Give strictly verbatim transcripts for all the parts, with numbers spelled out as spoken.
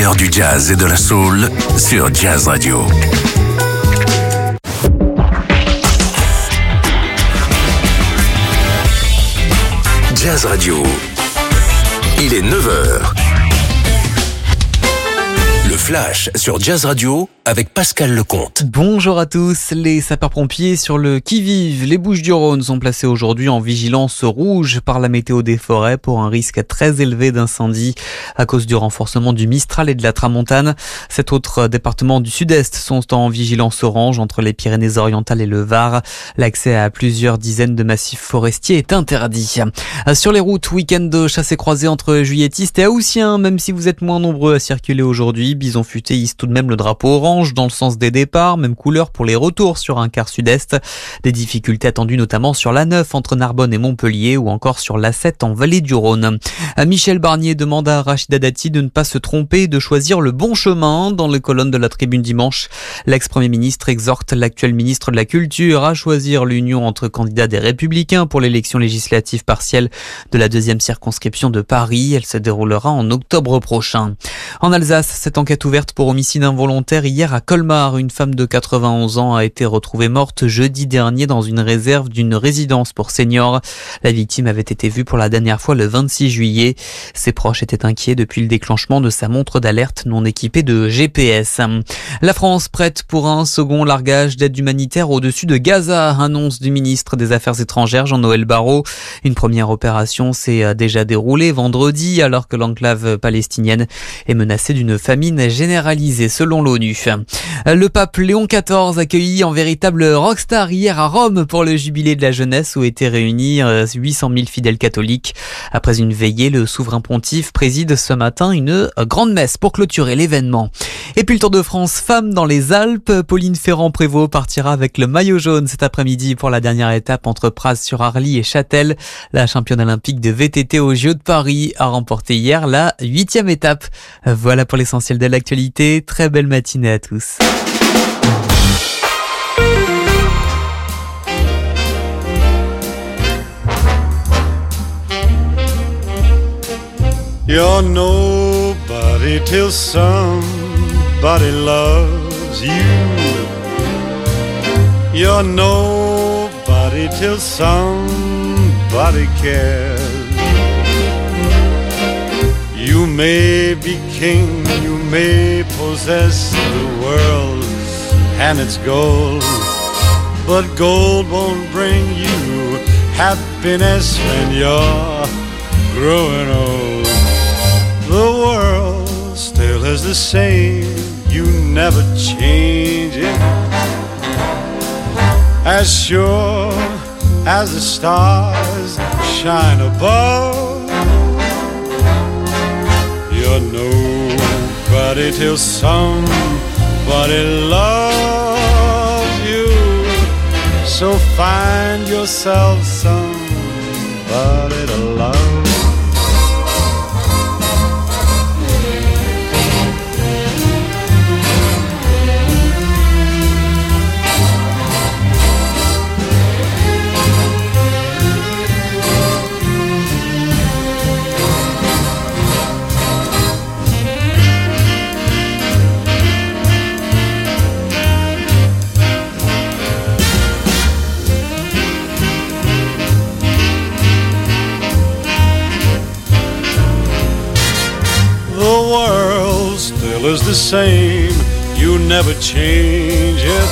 meilleur du jazz et de la soul sur Jazz Radio. Jazz Radio. Il est neuf heures. Le Flash sur Jazz Radio avec Pascal Lecomte. Bonjour à tous. Les sapeurs-pompiers sur le qui-vive. Les Bouches-du-Rhône sont placés aujourd'hui en vigilance rouge par la météo des forêts pour un risque très élevé d'incendie à cause du renforcement du Mistral et de la Tramontane. Sept autres départements du sud-est sont en vigilance orange entre les Pyrénées-Orientales et le Var. L'accès à plusieurs dizaines de massifs forestiers est interdit. Sur les routes, week-end de chassé-croisé entre juilletistes et haussiens, même si vous êtes moins nombreux à circuler aujourd'hui. Bison Futé hisse tout de même le drapeau orange dans le sens des départs, même couleur pour les retours sur un quart sud-est. Des difficultés attendues notamment sur l'A neuf entre Narbonne et Montpellier ou encore sur l'A sept en vallée du Rhône. Michel Barnier demande à Rachida Dati de ne pas se tromper et de choisir le bon chemin. Dans les colonnes de la Tribune dimanche, l'ex-premier ministre exhorte l'actuel ministre de la Culture à choisir l'union entre candidats des Républicains pour l'élection législative partielle de la deuxième circonscription de Paris. Elle se déroulera en octobre prochain. En Alsace, cette enquête ouverte pour homicide involontaire hier à Colmar. Une femme de quatre-vingt-onze ans a été retrouvée morte jeudi dernier dans une réserve d'une résidence pour seniors. La victime avait été vue pour la dernière fois le vingt-six juillet. Ses proches étaient inquiets depuis le déclenchement de sa montre d'alerte non équipée de G P S. La France prête pour un second largage d'aide humanitaire au-dessus de Gaza, annonce du ministre des Affaires étrangères Jean-Noël Barrot. Une première opération s'est déjà déroulée vendredi alors que l'enclave palestinienne est menacée d'une famine généralisée selon l'ONU. Le pape Léon quatorze accueilli en véritable rockstar hier à Rome pour le jubilé de la jeunesse où étaient réunis huit cent mille fidèles catholiques. Après une veillée, le souverain pontife préside ce matin une grande messe pour clôturer l'événement. Et puis le Tour de France femmes dans les Alpes. Pauline Ferrand-Prévot partira avec le maillot jaune cet après-midi pour la dernière étape entre Praz-sur-Arly et Châtel. La championne olympique de V T T aux Jeux de Paris a remporté hier la huitième étape. Voilà pour l'essentiel de l'actualité. Très belle matinée à tous. You're nobody till somebody loves you. You're nobody till somebody cares. You may be king, you may possess the world and its gold, but gold won't bring you happiness when you're growing old. The world still is the same, you never change it. As sure as the stars shine above, you're nobody till somebody loves you. So find yourself somebody to love. Is the same, you never change it.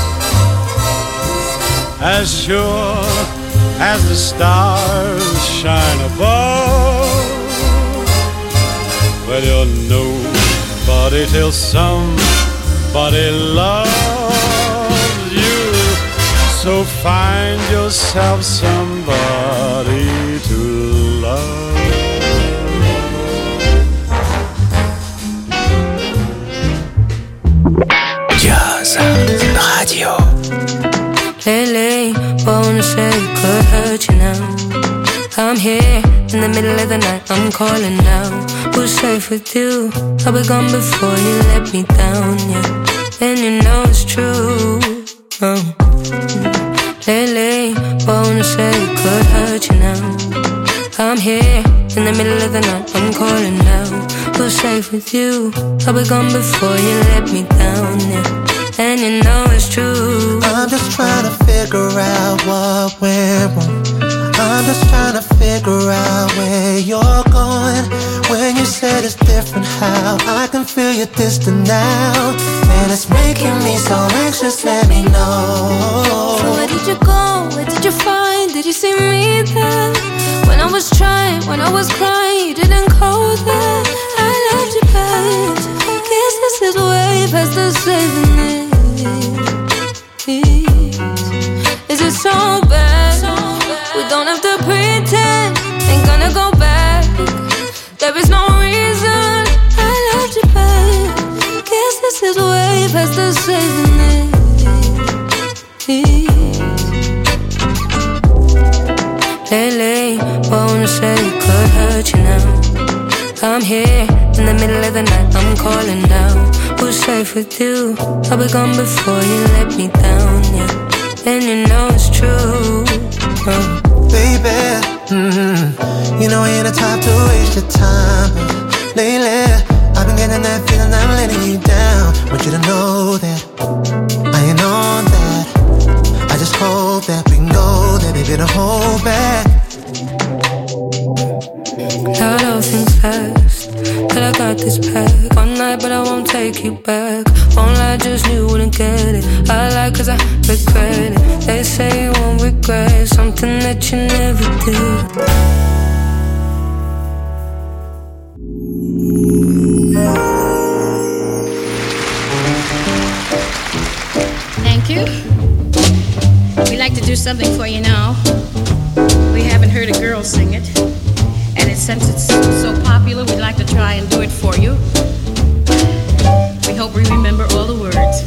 As sure as the stars shine above, well, you're nobody till somebody loves you. So find yourself somebody to love. Jazz Radio. Lately, wanna say it could hurt you now. I'm here in the middle of the night, I'm calling now. Who's safe with you? I'll be gone before you let me down, yeah. And you know it's true. Oh. Lately, wanna say it could hurt you now. I'm here in the middle of the night, I'm calling now. Who's safe with you? I'll be gone before you let me down, yeah. And you know it's true. I'm just trying to figure out what went wrong. I'm just trying to figure out where you're going. When you said it's different, how I can feel you distant now, and it's making me so anxious, let me know. So where did you go? Where did you find? Did you see me there? When I was trying, when I was crying, you didn't go there. I loved you best. Guess this is way past the saving it. Is it so bad? We don't have to pretend. Ain't gonna go back. There is no reason. I loved you back. Guess this is way past the saving it. Lately, what I wanna say could hurt you now. I'm here in the middle of the night, I'm calling now. Who's safe with you? I'll be gone before you let me down, yeah. And you know it's true, oh. Baby, mm-hmm. You know I ain't the type to waste your time, but lately I've been getting that feeling I'm letting you down. Want you to know that I ain't on that. I just hope that we can go there, baby, to hold back. Not all things fast, but I got this back. One night, but I won't take you back. Won't lie, just knew you wouldn't get it. I like cause I regret it. They say you won't regret something that you never did. Thank you. We'd like to do something for you now. We haven't heard a girl sing it, and it, since it's so popular, we'd like to try and do it for you. We hope we remember all the words.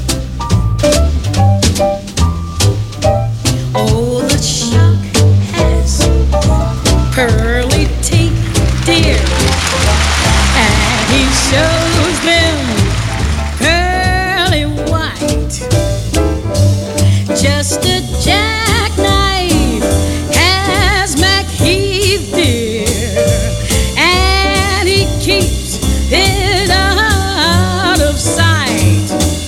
Oh, the shark has pearly teeth, dear, and he shows them pearly white. Just a jackknife has McHeath, dear, and he keeps it out of sight.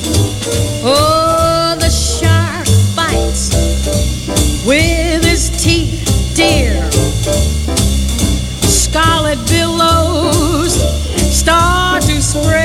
Oh, the shark bites with his teeth, dear. Scarlet billows start to spread.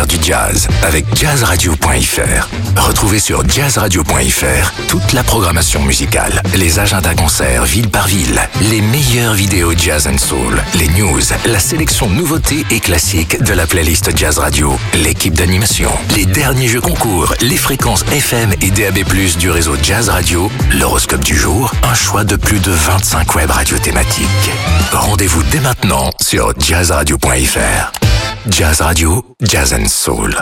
l'univers du jazz avec jazz radio point f r. Retrouvez sur jazz radio point f r toute la programmation musicale, les agendas concerts ville par ville, les meilleures vidéos jazz and soul, les news, la sélection nouveautés et classiques de la playlist Jazz Radio, l'équipe d'animation, les derniers jeux concours, les fréquences F M et D A B plus, du réseau Jazz Radio, l'horoscope du jour, un choix de plus de vingt-cinq web radios thématiques. Rendez-vous dès maintenant sur jazz radio point f r. Jazz Radio, Jazz and Soul.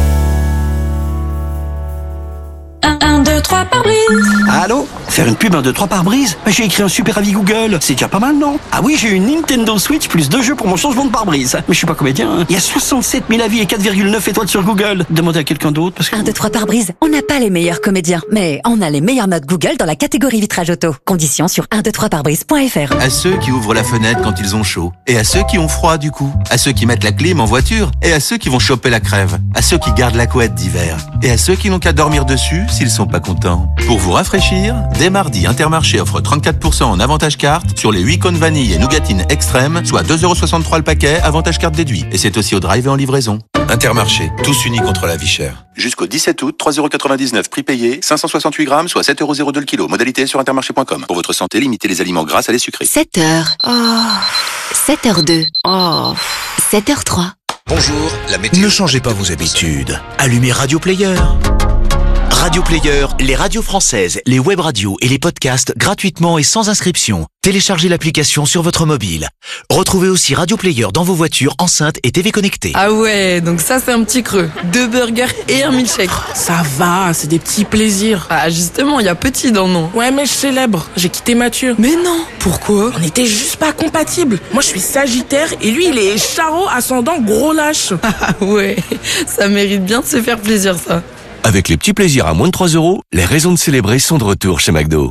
un, deux, trois par brise. Allô? Faire une pub un, deux, trois par brise? J'ai écrit un super avis Google. C'est déjà pas mal, non? Ah oui, j'ai eu une Nintendo Switch plus deux jeux pour mon changement de pare-brise. Mais je suis pas comédien, hein. Il y a soixante-sept mille avis et quatre virgule neuf étoiles sur Google. Demandez à quelqu'un d'autre parce que... un, deux, trois par brise. On n'a pas les meilleurs comédiens, mais on a les meilleures notes Google dans la catégorie vitrage auto. Conditions sur un, deux, trois par brise point f r. À ceux qui ouvrent la fenêtre quand ils ont chaud. Et à ceux qui ont froid du coup. À ceux qui mettent la clim en voiture. Et à ceux qui vont choper la crève. À ceux qui gardent la couette d'hiver. Et à ceux qui n'ont qu'à dormir dessus s'ils sont pas contents. Pour vous rafraîchir, dès mardi, Intermarché offre trente-quatre pour cent en avantage carte sur les huit cônes vanille et nougatine extrême, soit deux euros soixante-trois le paquet, avantage carte déduit. Et c'est aussi au drive et en livraison. Intermarché, tous unis contre la vie chère. Jusqu'au dix-sept août, trois euros quatre-vingt-dix-neuf prix payé, cinq cent soixante-huit grammes, soit sept euros zéro deux le kilo. Modalité sur intermarché point com. Pour votre santé, limitez les aliments gras à les sucrés. sept heures. Oh. sept heures deux. Oh. sept heures trois. Bonjour, la météo. Ne changez pas vos habitudes. Allumez Radio Player. Radio Player, les radios françaises, les web radios et les podcasts gratuitement et sans inscription. Téléchargez l'application sur votre mobile. Retrouvez aussi Radio Player dans vos voitures, enceintes et T V connectées. Ah ouais, donc ça c'est un petit creux. Deux burgers et un milkshake. Ça va, c'est des petits plaisirs. Ah justement, il y a petit dans le nom. Ouais, mais je célèbre. J'ai quitté Mathieu. Mais non, pourquoi? On était juste pas compatibles. Moi je suis Sagittaire et lui il est Charo ascendant gros lâche. Ah ouais, ça mérite bien de se faire plaisir ça. Avec les petits plaisirs à moins de trois euros, les raisons de célébrer sont de retour chez McDo.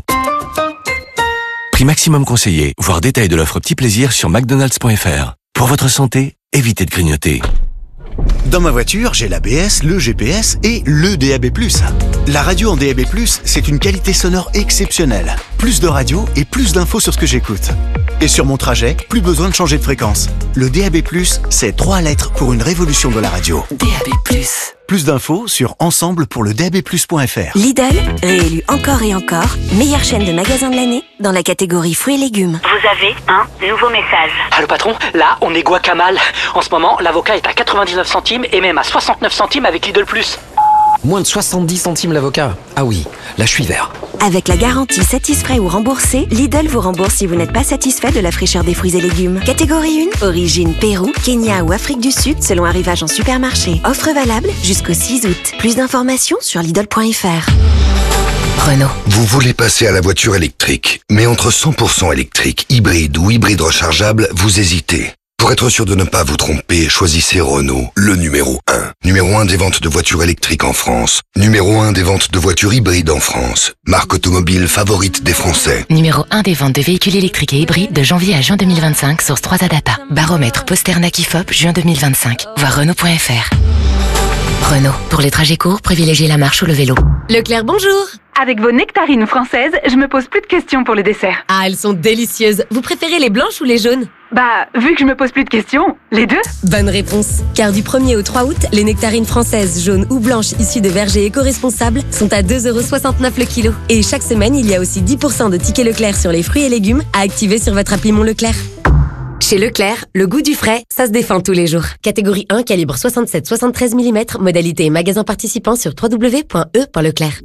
Prix maximum conseillé, voir détail de l'offre petits plaisirs sur mcdonalds point f r. Pour votre santé, évitez de grignoter. Dans ma voiture, j'ai l'A B S, le G P S et le D A B plus. La radio en D A B plus, c'est une qualité sonore exceptionnelle. Plus de radio et plus d'infos sur ce que j'écoute. Et sur mon trajet, plus besoin de changer de fréquence. Le D A B plus, c'est trois lettres pour une révolution de la radio. D A B plus. Plus d'infos sur ensemble pour le D A B plus point f r. Lidl, réélu encore et encore, meilleure chaîne de magasins de l'année dans la catégorie fruits et légumes. Vous avez un nouveau message. Allô patron, là on est guacamole. En ce moment, l'avocat est à quatre-vingt-dix-neuf centimes et même à soixante-neuf centimes avec Lidl plus. Moins de soixante-dix centimes l'avocat. Ah oui, là je suis vert. Avec la garantie satisfait ou remboursé, Lidl vous rembourse si vous n'êtes pas satisfait de la fraîcheur des fruits et légumes. Catégorie un, origine Pérou, Kenya ou Afrique du Sud selon arrivage en supermarché. Offre valable jusqu'au six août. Plus d'informations sur lidl point f r. Renault. Vous voulez passer à la voiture électrique, mais entre cent pour cent électrique, hybride ou hybride rechargeable, vous hésitez. Pour être sûr de ne pas vous tromper, choisissez Renault, le numéro un. Numéro un des ventes de voitures électriques en France. Numéro un des ventes de voitures hybrides en France. Marque automobile favorite des Français. Numéro un des ventes de véhicules électriques et hybrides de janvier à juin deux mille vingt-cinq, source trois A Data. Baromètre Posternak I F O P, juin deux mille vingt-cinq. Voir Renault point f r. Renault. Pour les trajets courts, privilégiez la marche ou le vélo. Leclerc, bonjour. Avec vos nectarines françaises, je me pose plus de questions pour le dessert. Ah, elles sont délicieuses. Vous préférez les blanches ou les jaunes? Bah, vu que je me pose plus de questions, les deux. Bonne réponse. Car du premier au trois août, les nectarines françaises, jaunes ou blanches issues de vergers éco-responsables sont à deux euros soixante-neuf le kilo. Et chaque semaine, il y a aussi dix pour cent de tickets Leclerc sur les fruits et légumes à activer sur votre appli Mon Leclerc. Chez Leclerc, le goût du frais, ça se défend tous les jours. Catégorie un, calibre soixante-sept soixante-treize millimètres, modalité et magasin participant sur w w w point e point leclerc.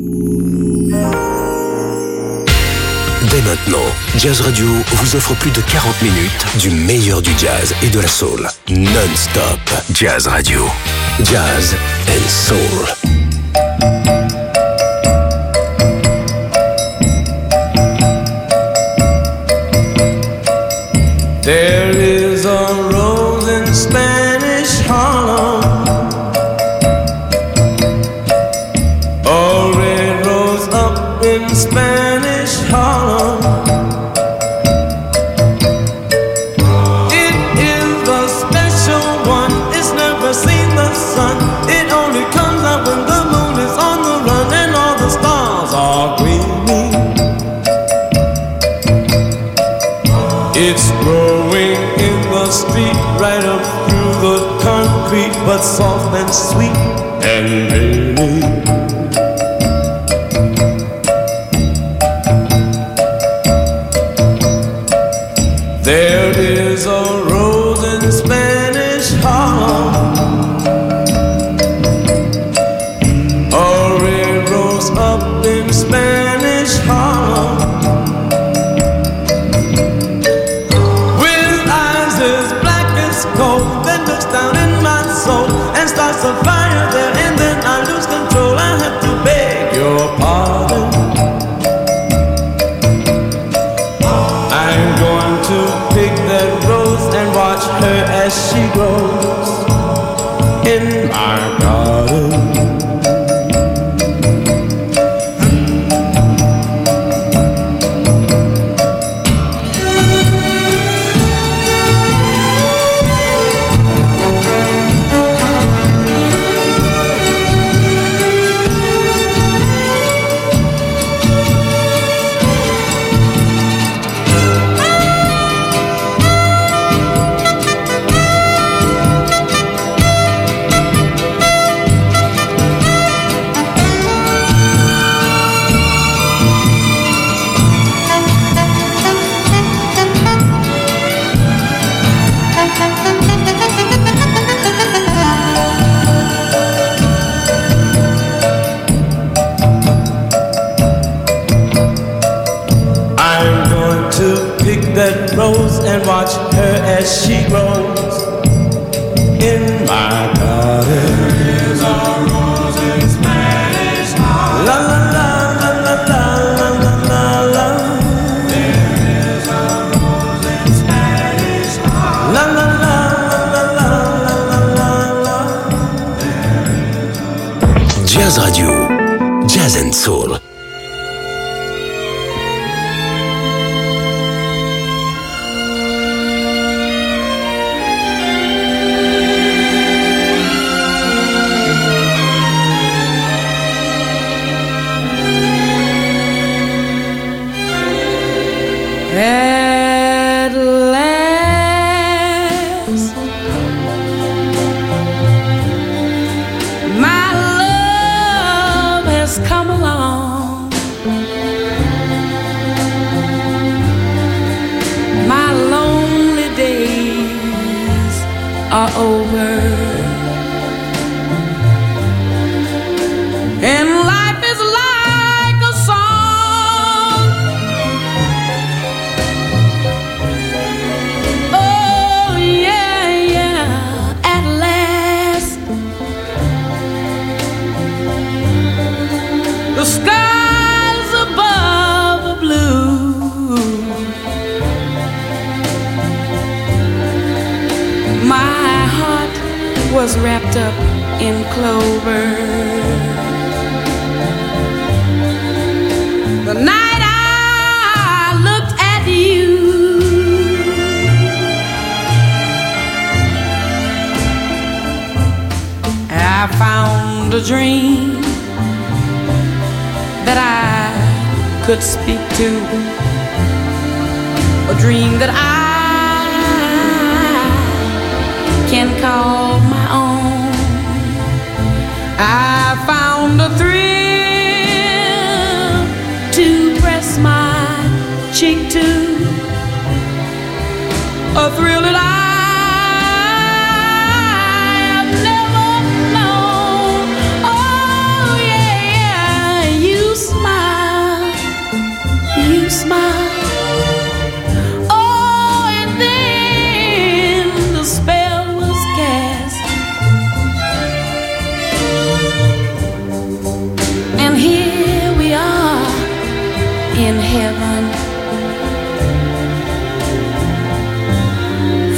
Dès maintenant, Jazz Radio vous offre plus de quarante minutes du meilleur du jazz et de la soul. Non-stop. Jazz Radio. Jazz and Soul. There is a rose in Spanish Harlem, a red rose up in Spanish Harlem. It is a special one, it's never seen the sun. It only comes out when the moon is on the run and all the stars are gleaming. It's growing in the the street, right up through the concrete, but soft and sweet and rainy. There is a rose in Spanish Harlem, a red rose up in Spanish Harlem, with eyes as black as coal, that looks down in my soul and starts a fire there, and then I lose control. I have to beg your pardon. I'm going to pick that rose and watch her as she grows in my garden. That rose and watch her as she grows in my garden. There is a rose in Spanish Harlem. La la la la la la la la la. There is a rose in Spanish Harlem. La la la la la la la la. Jazz Radio, Jazz and Soul. At last, my love has come along. My lonely days are over, and life is like a song. Oh yeah, yeah, at last the skies above are blue. My heart was wrapped up in clover. The night I looked at you, I found a dream that I could speak to, a dream that I can call my own. I found a thrill to press my cheek to, a thrill that I have never known. Oh yeah, you smile, you smile. Oh, and then the spell was cast, and here we are in heaven.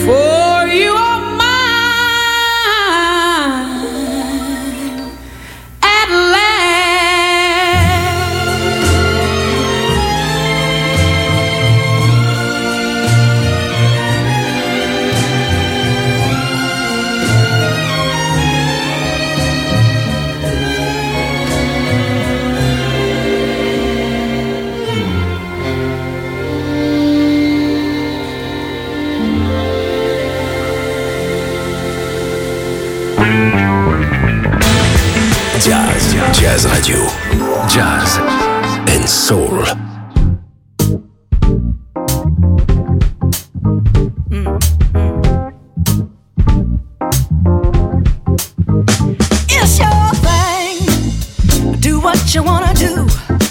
Jazz Radio. Jazz and Soul. It's your thing. Do what you wanna do.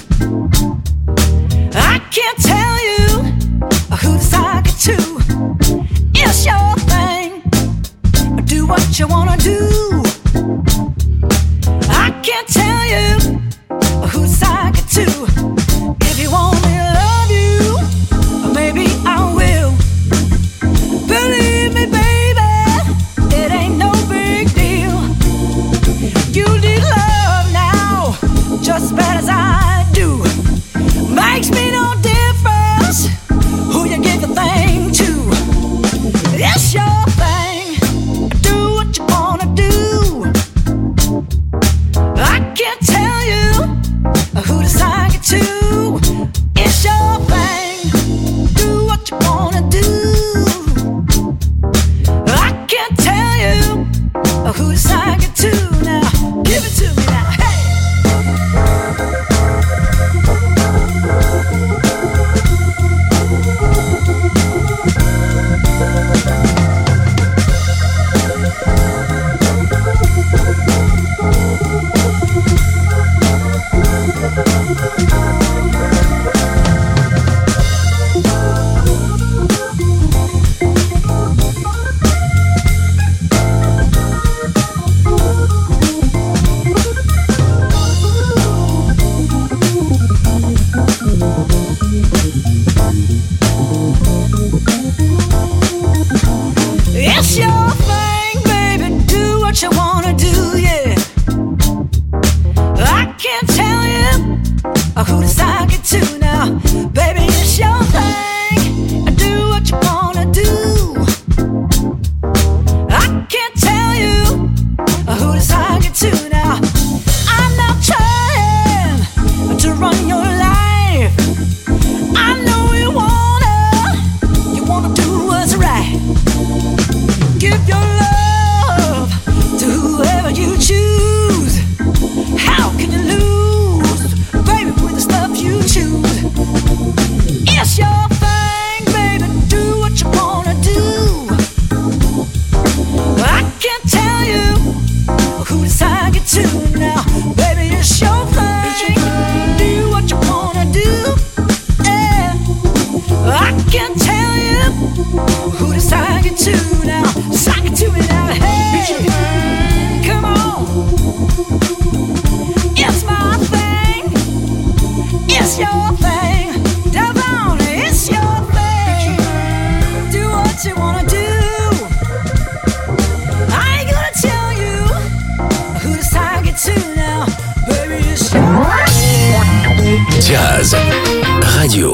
I can't tell you who to sock it to. It's your thing. Do what you wanna do. I can't tell you who to sock it to. If you want me to love you, maybe I will. Believe me, baby, it ain't no big deal. You need love now, just as bad as I do. Makes me no difference who you give the thing to. It's your thing. Do what you wanna do. I can't tell you who to sock it to. It's your thing. Do what you wanna do. I can't tell you who to sock it to. Now, give it to me now. Hey! It's your thing, baby, do what you wanna do, yeah. I can't tell you who to sock it to now. Baby, it's your thing, do what you wanna do. I can't tell you who to sock it to now. I'm not trying to run your life. I know you wanna, you wanna do what's right. Give your love to whoever you choose. How can you lose, baby, with the stuff you choose? It's your thing, baby, do what you wanna do. I can't tell you who to sock it to now. Baby, it's your thing, do what you wanna do. Yeah. I can't tell you who to sock it to now. Sock it to me now, hey, come on. It's my thing, it's your thing. Dive on, it's your thing. Do what you wanna do. I ain't gonna tell you who to sock it to now. Baby, it's your thing. Jazz Radio.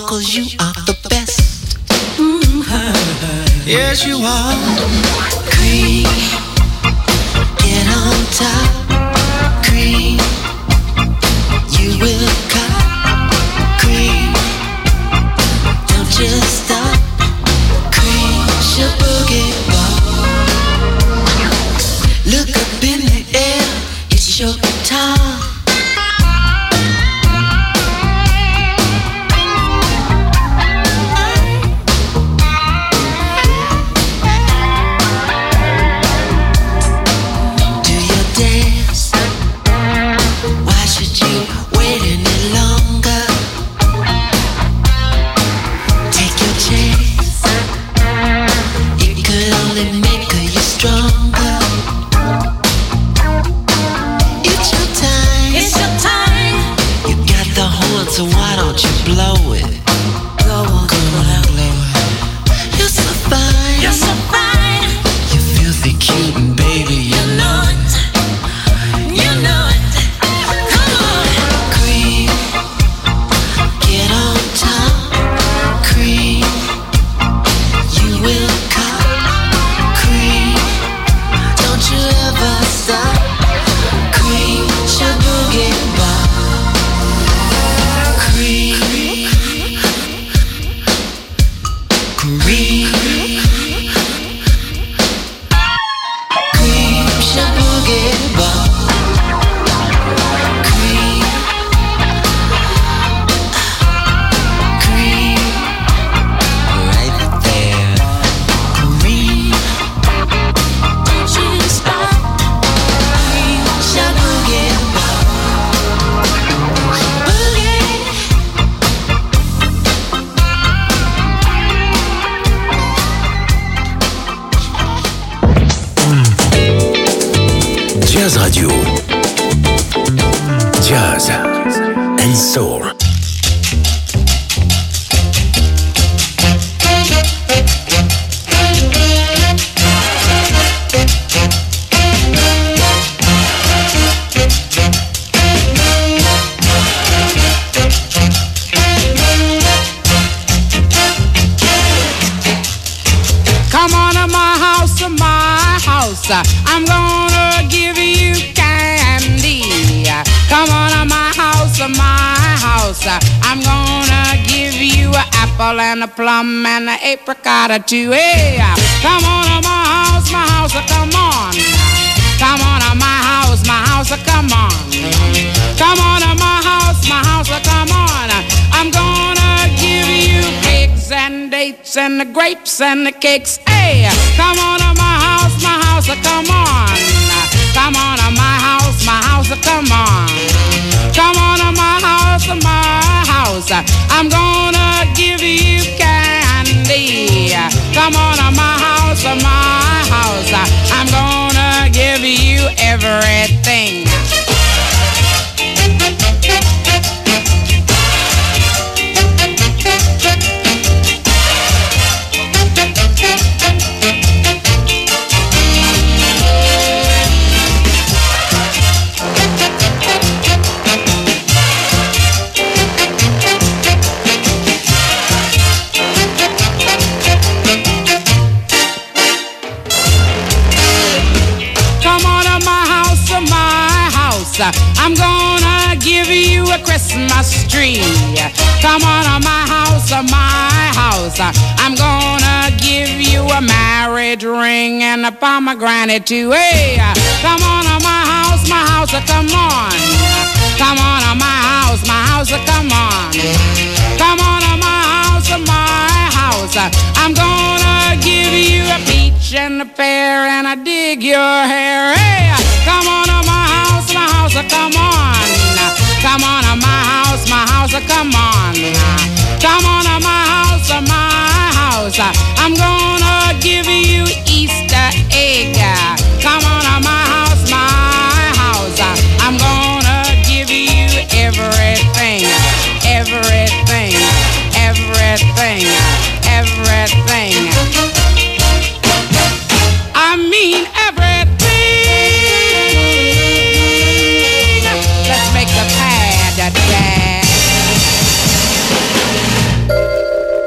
'cause you are the best. Mm-hmm. Yes, you are. Cream, get on top. Cream, you will cut. Cream, don't just stop. Cream, your boogie ball. Look up in the air, it's your time. So why don't you blow it? Blow on, come on, blow it. You're so fine, you're so fine. You're filthy cute and baby, you know it. You know it. Come on, cream, get on top. Cream, you will cut. Cream, don't you ever stop. Cream, your boogie bar. Cream, cream, cream, shampoo, get bar. Cream, cream, right there. Cream, don't you stop. Cream, shampoo, get bar. Jazz Radio. Jazz and Soul. Come on to my house, to my house. I'm gonna give you candy. Come on to my house, to my house. I'm gonna give you an apple and a plum and an apricot too. Hey, come on to my house, my house. Come on. Come on to my house, my house. Come on. Come on to my house, my house. Come on. I'm gonna give you pigs and dates and the grapes and the cakes. Hey, come on to my house, my house, come on. Come on to my house, my house, come on. Come on to my house, my house. I'm gonna give you candy. Come on to my house, my house. I'm gonna give you everything. I'm gonna give you a Christmas tree. Come on to my house, my house. I'm gonna give you a marriage ring and a pomegranate too. Hey, come on to my house, my house, come on. Come on to my house, my house, come on. Come on to my house, my house. I'm gonna give you a peach and a pear and I dig your hair. Hey, come on to my house, my house, come on. Come on to my house, my house, come on. Come on to my house, my house. I'm gonna give you Easter egg. Come on to my house, my house. I'm gonna give you everything, everything, everything, everything. I mean everything. Let's make the pad dance.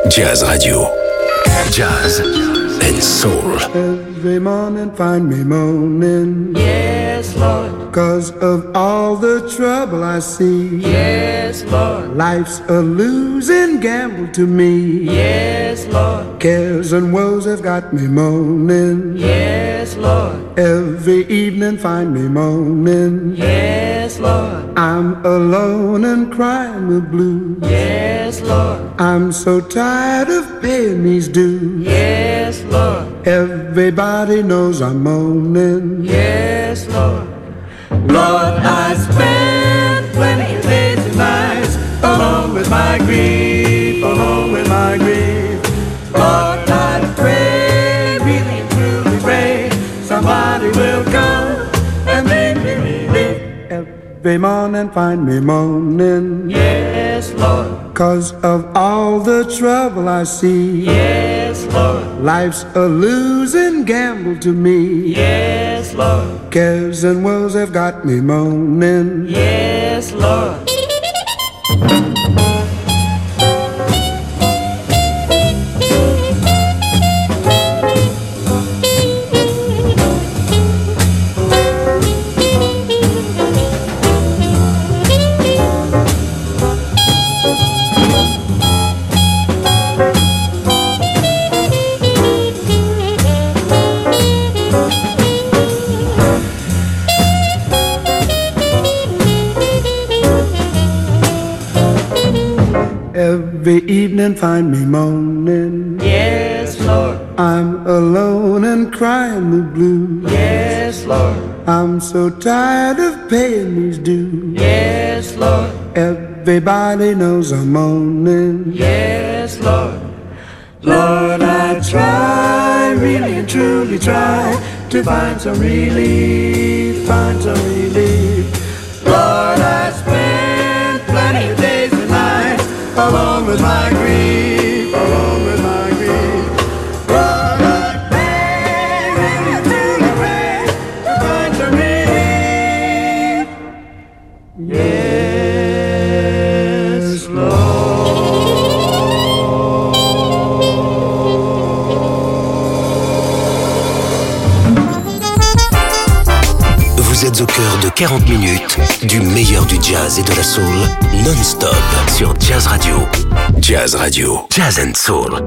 Jazz Radio. Jazz and Soul. Every morning find me moaning. Yes, Lord. Cause of all the trouble I see. Yes, Lord. Life's a losing gamble to me. Yes, Lord. Cares and woes have got me moaning. Yes, Lord. Every evening find me moaning. Yes, Lord. I'm alone and crying the blues. Yes, Lord. I'm so tired of paying these dues. Yes, Lord. Everybody knows I'm moaning. Yes, Lord. Lord, I spend plenty of days and nights alone with my grief, alone with my grief. Lord, I pray, really and truly pray, somebody will come and make me relief. Every morning find me moaning. Yes, Lord. Cause of all the trouble I see. Yes, Lord. Life's a losing gamble to me. Yes, Lord. Cares and woes have got me moaning. Yes, Lord. Every evening find me moaning. Yes, Lord. I'm alone and crying the blues. Yes, Lord. I'm so tired of paying these dues. Yes, Lord. Everybody knows I'm moaning. Yes, Lord. Lord, I try, really and truly try to find some relief, find some relief. Lord, I spend plenty of days and nights alone with my grief, alone with my grief. Lord, I pray, really and truly pray to find some relief. Yes, Lord. Vous êtes au cœur de quarante minutes du meilleur du jazz et de la soul non-stop sur Jazz Radio. Jazz Radio. Jazz and Soul.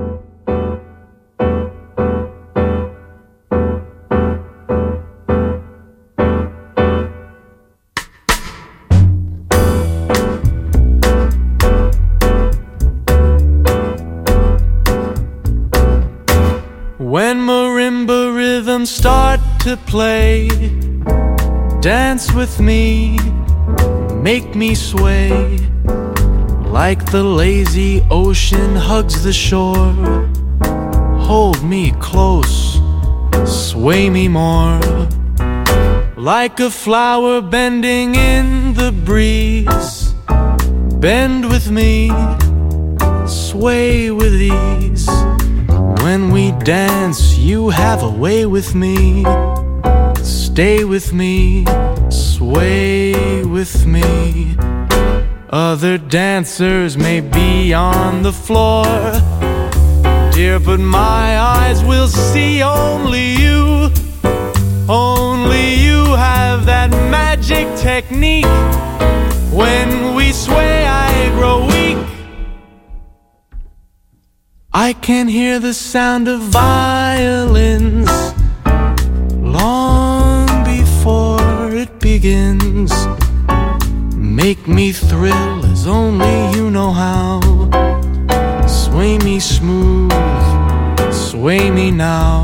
When marimba rhythms start to play, dance with me, make me sway, like the lazy ocean hugs the shore. Hold me close, sway me more, like a flower bending in the breeze. Bend with me, sway with ease. When we dance, you have a way with me. Stay with me, sway with me. Other dancers may be on the floor, dear, but my eyes will see only you. Only you have that magic technique. When we sway, I grow weak. I can hear the sound of violins long before it begins. Make me thrill as only you know how. Sway me smooth, sway me now.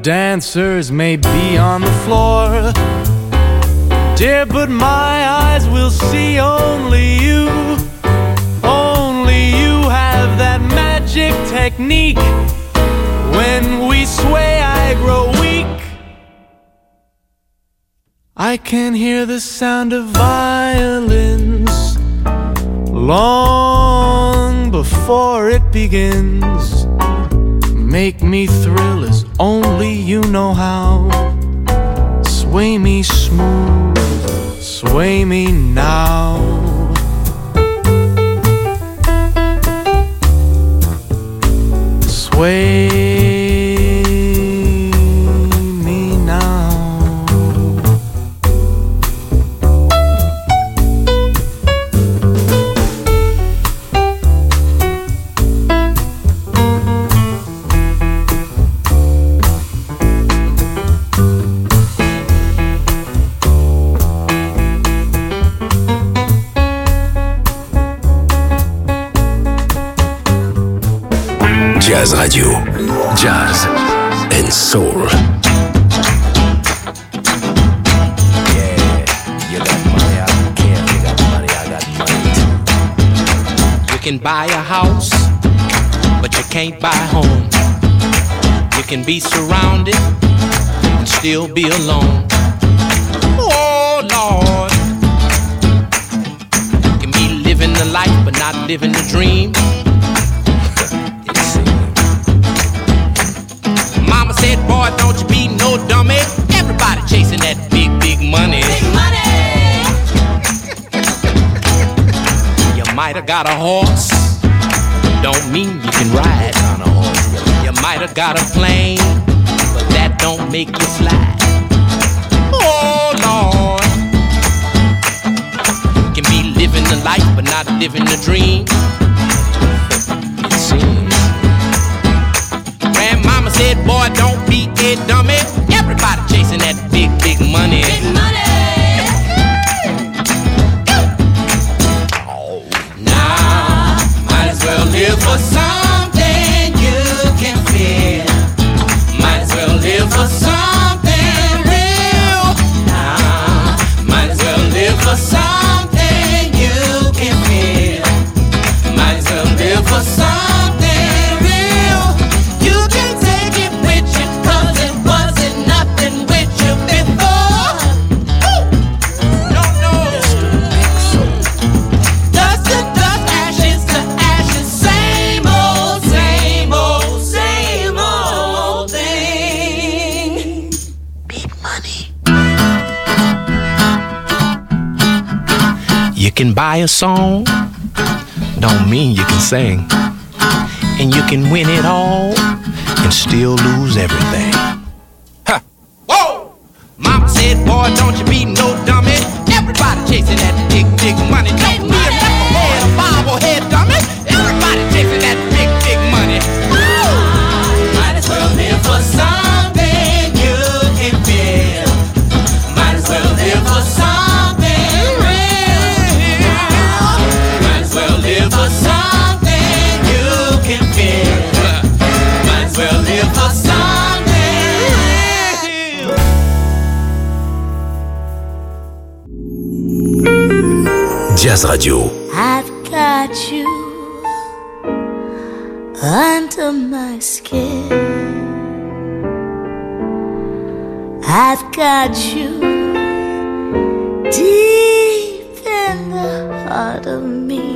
dancers may be on the floor, dear, but my eyes will see only you. Only you have that magic technique. When we sway, I grow weak. I can hear the sound of violins long before it begins. Make me thrill as only you know how. Sway me smooth, sway me now. Sway me now. Jazz Radio, Jazz and Soul. You can buy a house, but you can't buy a home. You can be surrounded and still be alone. Oh Lord, you can be living the life but not living the dream. Mama said, boy, don't you be no dummy. Everybody chasing that big, big money. Big money. You might have got a horse, don't mean you can ride on a horse. You might have got a plane, but that don't make you fly. Oh, Lord. You can be living the life, but not living the dream. It seems. Grandmama said, boy, don't be a dummy. Everybody chasing that big, big money. Big money. Oh, now, might as well live for something you can feel. Might as well live for something real. Now, might as well live for something you can feel. Might as well live for something. You can buy a song, don't mean you can sing. And you can win it all and still lose everything. Huh. Whoa! Mama said, boy, don't you be no dummy. Everybody chasing that big, big money. Don't be a knucklehead, a bobblehead dummy. Everybody chasing that big, big money. Woo! Might as well live for something you can feel. Might as well live for something. For something you can feel. Might as well live for something real. Jazz Radio. I've got you under my skin. I've got you deep in the heart of me.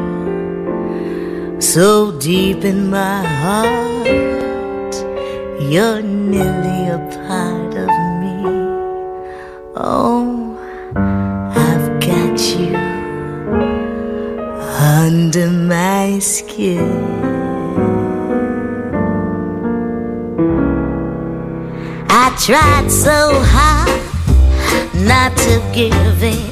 So deep in my heart, you're nearly a part of me. Oh, I've got you under my skin. I tried so hard not to give in.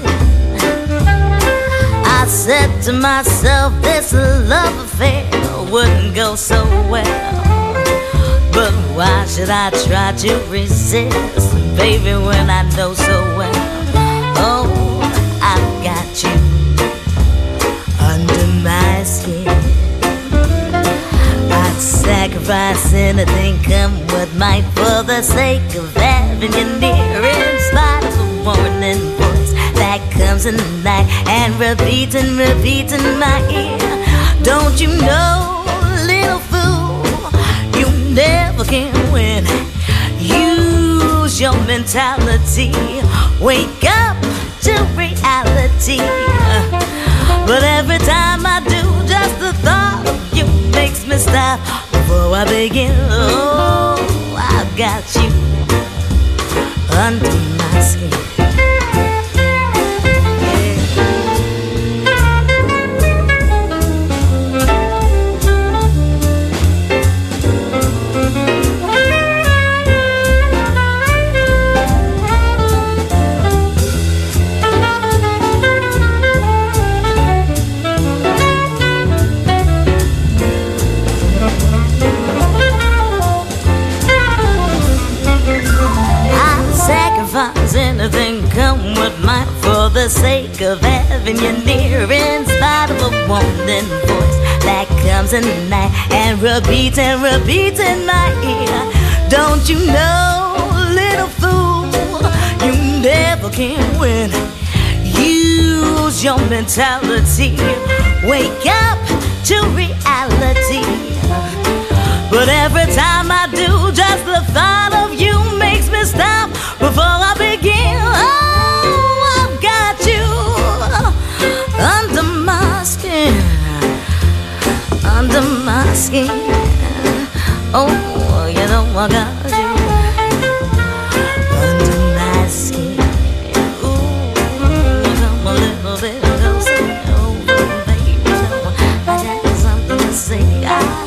I said to myself, this love affair wouldn't go so well. But why should I try to resist, baby, when I know so well? Oh, I've got you under my skin. I'd sacrifice anything, come what might for the sake of having you near, in spite of a warning voice that comes in the night and repeats and repeats in my ear. Don't you know, little fool, you never can win. Use your mentality, wake up to reality. But every time I do, just the thought of you makes me stop before I begin. Oh, I've got you under my skin. Anything come what might for the sake of having you near, in spite of a warning voice that comes in the night and repeats and repeats in my ear. Don't you know, little fool, you never can win. Use your mentality, wake up to reality. But every time I do, just the thought of you makes me stop before I begin. Oh, I've got you under my skin, under my skin. Oh, you know I got you under my skin. Ooh, come a little bit closer, oh baby, I got something to say. I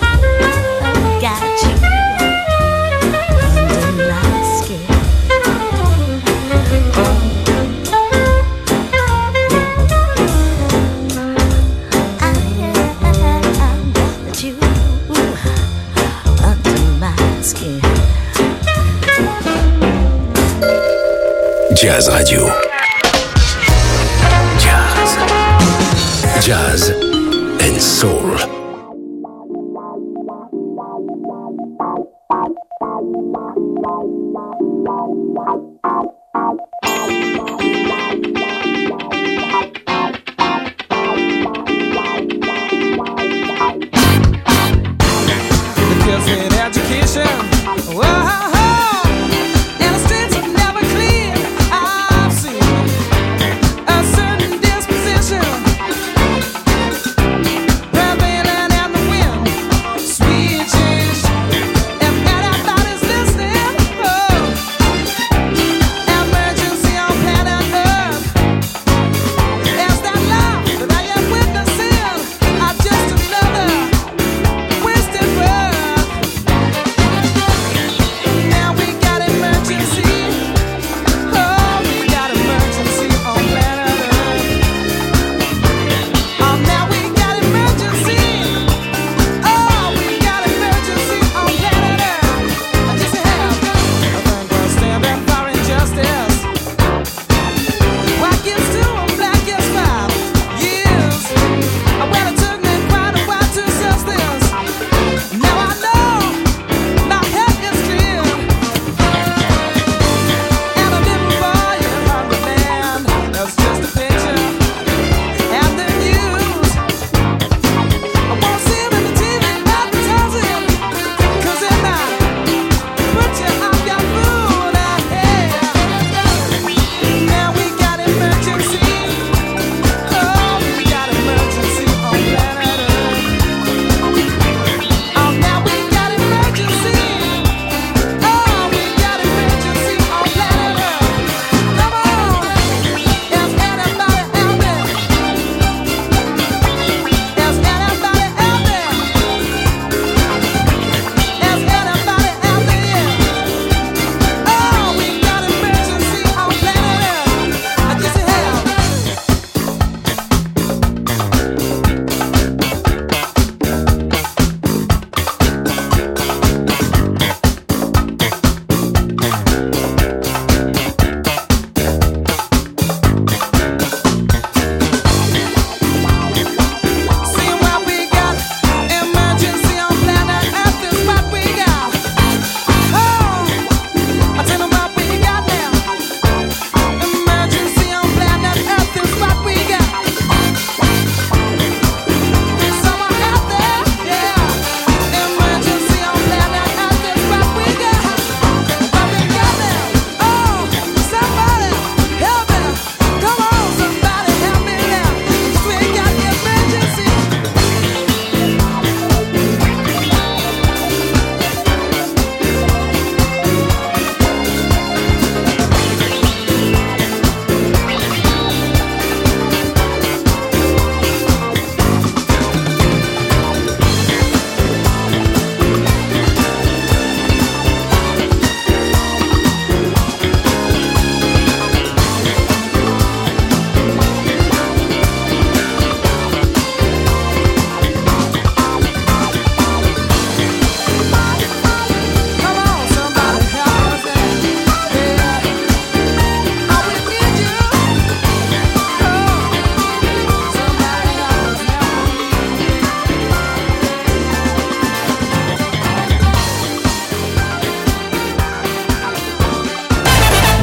Jazz Radio. Jazz. Jazz and Soul. The kids need education. Whoa. Baby,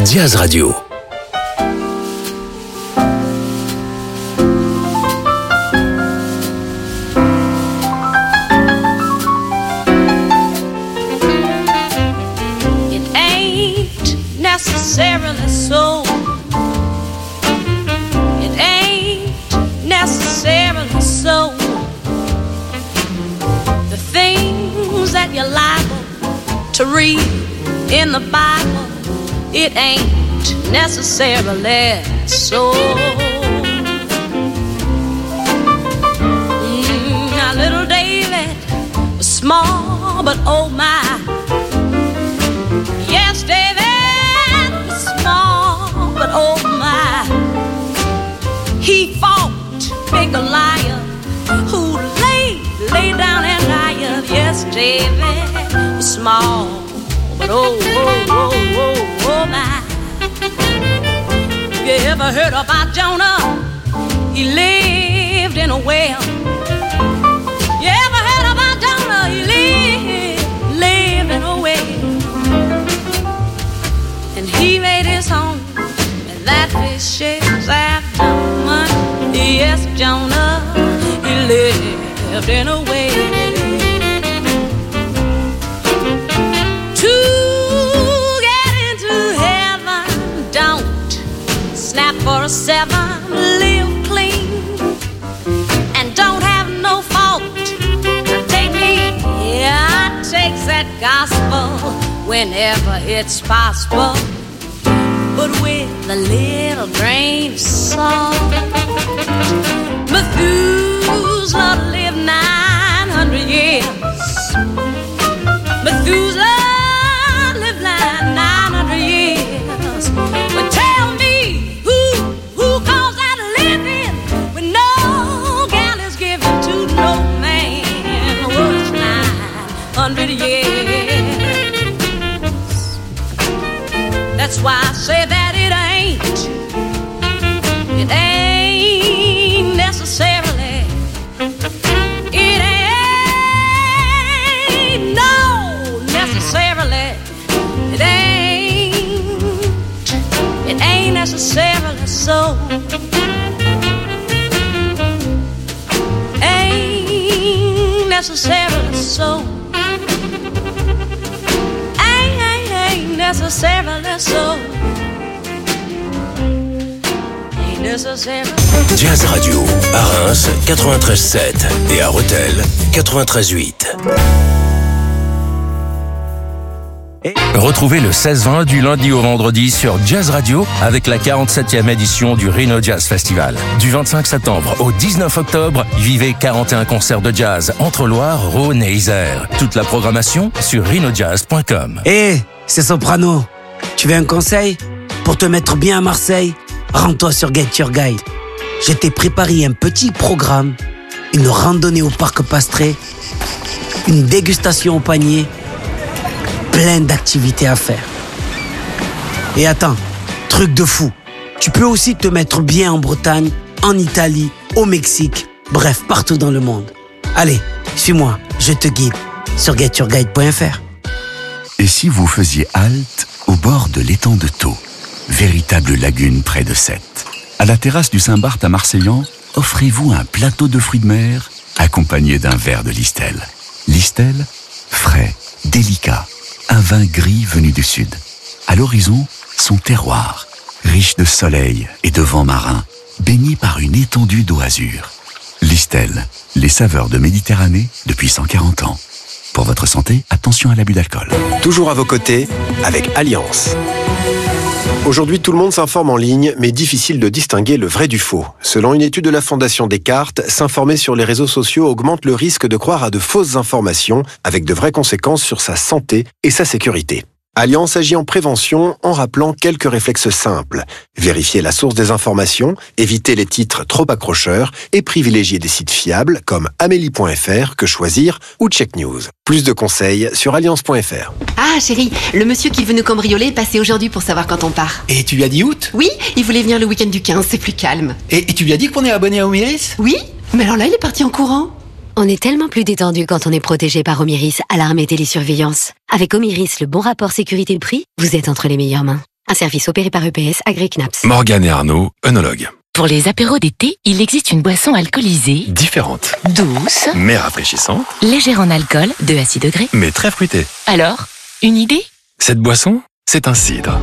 Jazz Radio. Necessarily so. It ain't necessarily so. The things that you're liable to read in the Bible, it ain't necessarily so. Mm, now little David was small, but oh my. Yes, David. But oh my, he fought big Goliath, who laid, laid down and died. Yes, David was small, but oh, oh, oh, oh, oh my. You ever heard about Jonah? He lived in a well. You ever heard about Jonah? He lived, lived in a well. And he made his home that fishes after money. Yes, Jonah, he lived in a whale. To get into heaven, don't snap for a seven, live clean, and don't have no fault. Now take me, yeah, I take that gospel whenever it's possible, but with a little grain of salt. Methuselah lived nine hundred years. Methuselah lived nine hundred years. But tell me, who, who calls that living when no gal is given to no man? Was nine hundred years. That's why I say that it ain't, it ain't necessarily, it ain't, no, necessarily, it ain't, it ain't necessarily so, ain't necessarily so. Necessarily so. Ain't necessarily. Jazz Radio, à Reims, quatre-vingt-treize sept et à Rethel, quatre-vingt-treize huit. Retrouvez le seize vingt du lundi au vendredi sur Jazz Radio avec la quarante-septième édition du Rhino Jazz Festival. Du vingt-cinq septembre au dix-neuf octobre, vivez quarante et un concerts de jazz entre Loire, Rhône et Isère. Toute la programmation sur rhino jazz point com. Hé, hey, c'est Soprano. Tu veux un conseil? Pour te mettre bien à Marseille, rends-toi sur Get Your Guide. Je t'ai préparé un petit programme, une randonnée au parc Pastré, une dégustation au panier, plein d'activités à faire. Et attends, truc de fou, tu peux aussi te mettre bien en Bretagne, en Italie, au Mexique, bref, partout dans le monde. Allez, suis-moi, je te guide sur get your guide point f r. Et si vous faisiez halte au bord de l'étang de Thau, véritable lagune près de Sète? À la terrasse du Saint-Barth à Marseillan, offrez-vous un plateau de fruits de mer accompagné d'un verre de Listel. Listel, frais, délicat, un vin gris venu du sud. À l'horizon, son terroir, riche de soleil et de vent marin, baigné par une étendue d'eau azur. Listel, les saveurs de Méditerranée depuis cent quarante ans. Pour votre santé, attention à l'abus d'alcool. Toujours à vos côtés, avec Alliance. Aujourd'hui, tout le monde s'informe en ligne, mais difficile de distinguer le vrai du faux. Selon une étude de la Fondation Descartes, s'informer sur les réseaux sociaux augmente le risque de croire à de fausses informations, avec de vraies conséquences sur sa santé et sa sécurité. Alliance agit en prévention en rappelant quelques réflexes simples. Vérifier la source des informations, éviter les titres trop accrocheurs et privilégier des sites fiables comme amélie point f r, Que Choisir ou Check News. Plus de conseils sur alliance point f r. Ah chérie, le monsieur qui veut nous cambrioler est passé aujourd'hui pour savoir quand on part. Et tu lui as dit août? Oui, il voulait venir le week-end du quinze, c'est plus calme. Et, et tu lui as dit qu'on est abonné à Omiris? Oui, mais alors là il est parti en courant. On est tellement plus détendu quand on est protégé par Omiris, alarme et télésurveillance. Avec Omiris, le bon rapport sécurité-prix, vous êtes entre les meilleures mains. Un service opéré par E P S, agréé C N A P S. Morgane et Arnaud, œnologues. Pour les apéros d'été, il existe une boisson alcoolisée, Différente, douce, mais rafraîchissante, légère en alcool, deux à six degrés. mais très fruitée. Alors, une idée? Cette boisson, c'est un cidre.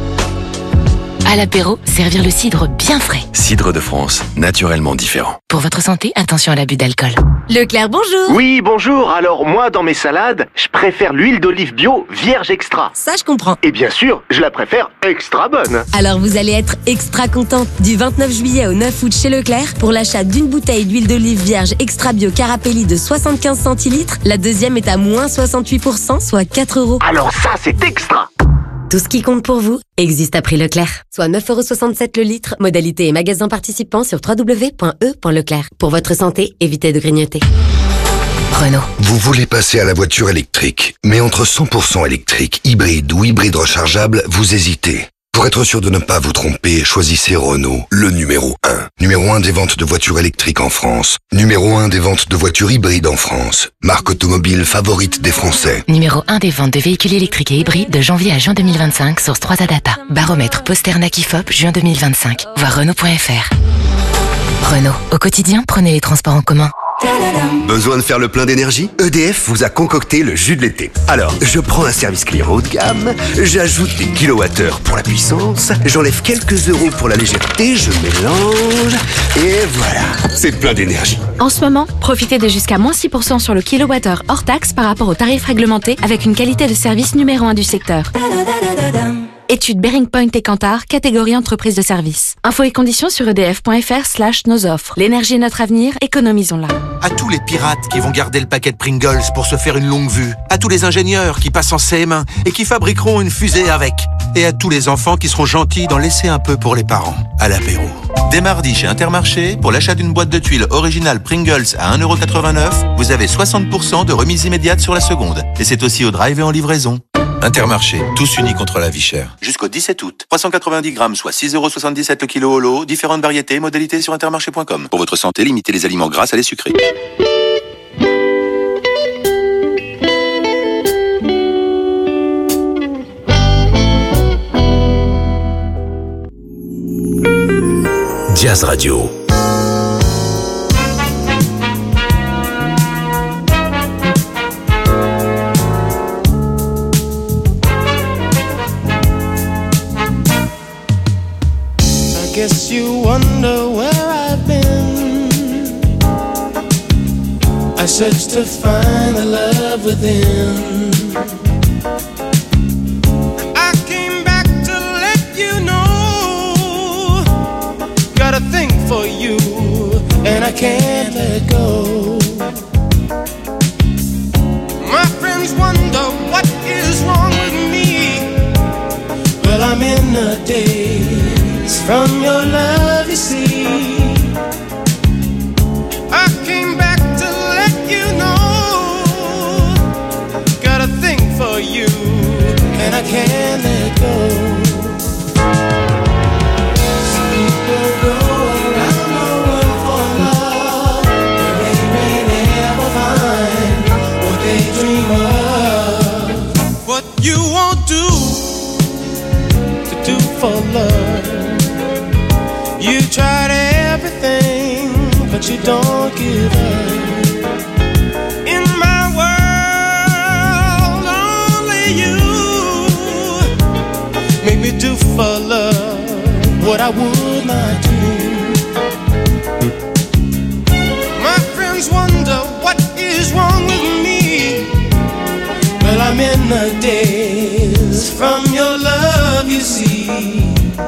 À l'apéro, servir le cidre bien frais. Cidre de France, naturellement différent. Pour votre santé, attention à l'abus d'alcool. Leclerc, bonjour. Oui, bonjour. Alors moi, dans mes salades, je préfère l'huile d'olive bio vierge extra. Ça, je comprends. Et bien sûr, je la préfère extra bonne. Alors vous allez être extra content. Du vingt-neuf juillet au neuf août chez Leclerc, pour l'achat d'une bouteille d'huile d'olive vierge extra bio Carapelli de soixante-quinze centilitres, la deuxième est à moins soixante-huit pour cent, soit quatre euros. Alors ça, c'est extra. Tout ce qui compte pour vous existe à prix Leclerc. Soit neuf euros soixante-sept le litre. Modalité et magasin participants sur w w w point e point leclerc. Pour votre santé, évitez de grignoter. Renault. Vous voulez passer à la voiture électrique, mais entre cent pour cent électrique, hybride ou hybride rechargeable, vous hésitez. Pour être sûr de ne pas vous tromper, choisissez Renault, le numéro un. Numéro un des ventes de voitures électriques en France. Numéro un des ventes de voitures hybrides en France. Marque automobile favorite des Français. Numéro un des ventes de véhicules électriques et hybrides de janvier à juin deux mille vingt-cinq, source trois A Data. Baromètre Posterna Kifop, juin deux mille vingt-cinq. Voir Renault point F R. Renault. Au quotidien, prenez les transports en commun. Besoin de faire le plein d'énergie? E D F vous a concocté le jus de l'été. Alors, je prends un service client haut de gamme, j'ajoute des kilowattheures pour la puissance, j'enlève quelques euros pour la légèreté, je mélange, et voilà, c'est plein d'énergie. En ce moment, profitez de jusqu'à moins six pour cent sur le kilowattheure hors taxe par rapport au tarif réglementé avec une qualité de service numéro un du secteur. Étude Bearing Point et Kantar, catégorie entreprise de service. Infos et conditions sur edf.fr slash nos offres. L'énergie est notre avenir, économisons-la. À tous les pirates qui vont garder le paquet de Pringles pour se faire une longue vue. À tous les ingénieurs qui passent en C M un et qui fabriqueront une fusée avec. Et à tous les enfants qui seront gentils d'en laisser un peu pour les parents. À l'apéro. Dès mardi chez Intermarché, pour l'achat d'une boîte de tuiles originale Pringles à un euro quatre-vingt-neuf, vous avez soixante pour cent de remise immédiate sur la seconde. Et c'est aussi au drive et en livraison. Intermarché, tous unis contre la vie chère. Jusqu'au dix-sept août. trois cent quatre-vingt-dix grammes, soit six euros soixante-dix-sept le kilo au lot. Différentes variétés, modalités sur intermarché point com. Pour votre santé, limitez les aliments gras à les sucrés. Jazz Radio. Guess you wonder where I've been. I searched to find the love within. I came back to let you know. Got a thing for you, and I can't let go. My friends wonder what is wrong with me. Well, I'm in a daze from your love, you see. I came back to let you know. Got a thing for you, and I can't let go. Some people go around the world for love, but they may never find what they dream of. What you won't do to do for love. You tried everything, but you don't give up. In my world, only you make me do for love what I would not do. My friends wonder what is wrong with me. Well, I'm in the daze from your love, you see.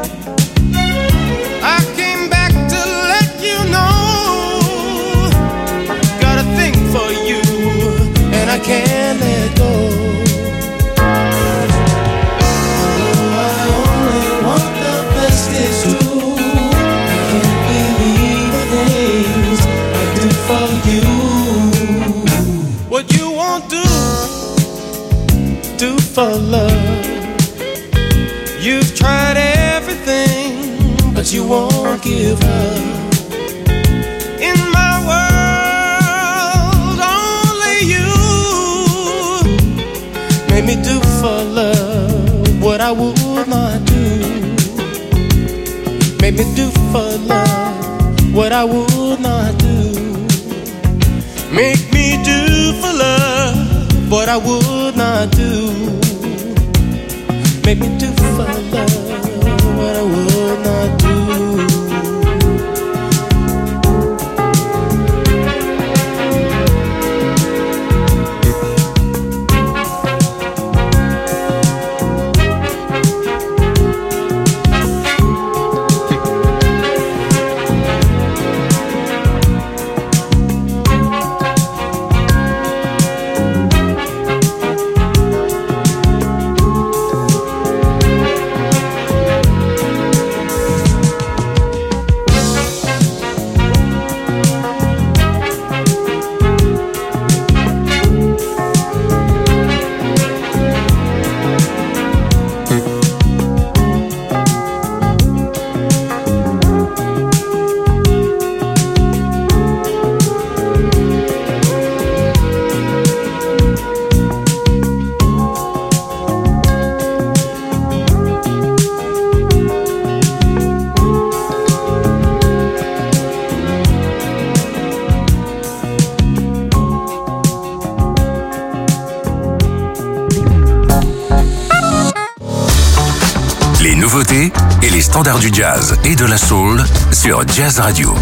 I can't let go. Although I only want the best, it's true. what I would not do. Make me do for love what I would not do. Make me do for love what I would not do. Et les standards du jazz et de la soul sur Jazz Radio.